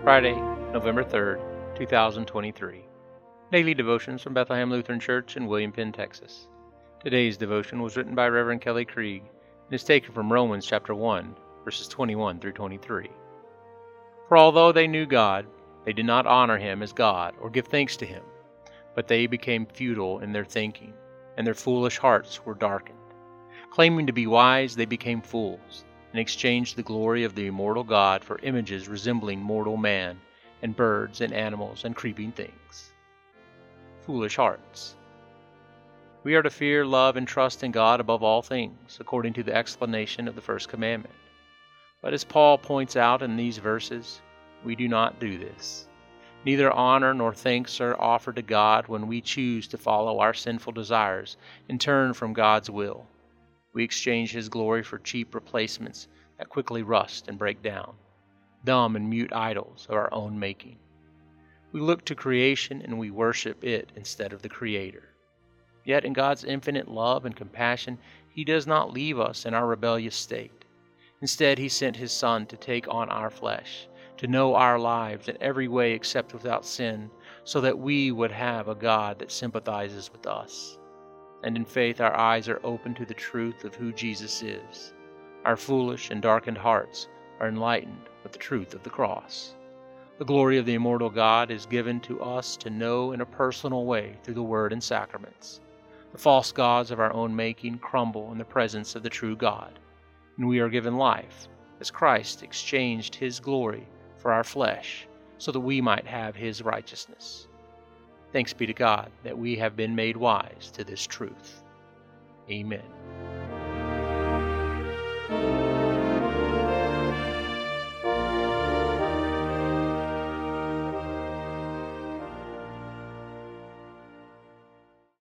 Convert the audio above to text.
Friday, November 3rd, 2023. Daily Devotions from Bethlehem Lutheran Church in William Penn, Texas. Today's devotion was written by Reverend Kelly Krieg and is taken from Romans chapter 1, verses 21 through 23. For although they knew God, they did not honor him as God or give thanks to him, but they became futile in their thinking, and their foolish hearts were darkened. Claiming to be wise, they became fools, and exchanged the glory of the immortal God for images resembling mortal man, and birds and animals and creeping things. Foolish hearts. We are to fear, love, and trust in God above all things, according to the explanation of the first commandment. But as Paul points out in these verses, we do not do this. Neither honor nor thanks are offered to God when we choose to follow our sinful desires and turn from God's will. We exchange his glory for cheap replacements that quickly rust and break down, dumb and mute idols of our own making. We look to creation and we worship it instead of the Creator. Yet in God's infinite love and compassion, he does not leave us in our rebellious state. Instead, he sent his Son to take on our flesh, to know our lives in every way except without sin, so that we would have a God that sympathizes with us. And in faith our eyes are open to the truth of who Jesus is. Our foolish and darkened hearts are enlightened with the truth of the cross. The glory of the immortal God is given to us to know in a personal way through the Word and sacraments. The false gods of our own making crumble in the presence of the true God, and we are given life, as Christ exchanged his glory for our flesh, so that we might have his righteousness. Thanks be to God that we have been made wise to this truth. Amen.